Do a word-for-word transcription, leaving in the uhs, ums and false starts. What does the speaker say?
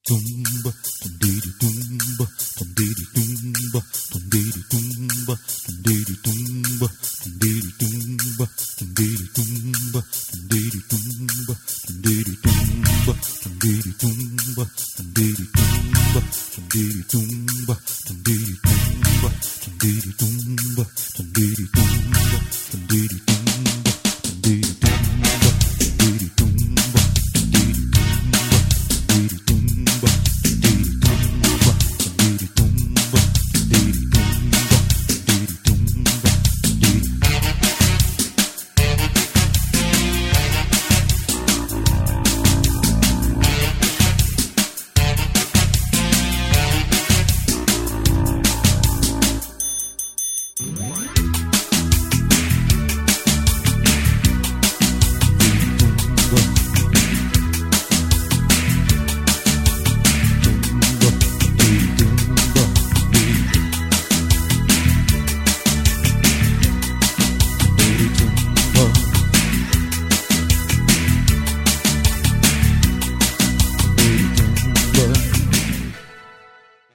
tumba, tumdiri tumba, tumdiri tumba, tumdiri tumba, tumdiri tumba, tumdiri tumba, tumdiri tumba, tumdiri tumba, tumdiri tumba, tumdiri tumba.